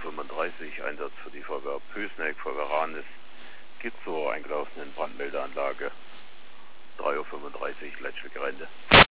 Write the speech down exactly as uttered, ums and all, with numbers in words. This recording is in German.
fünfunddreißig, Einsatz für die Feuerwehr Pößneck, Feuerwehr Ranis, geht zur eingelaufenen Brandmeldeanlage. drei Uhr fünfunddreißig, Leitstücke Rente.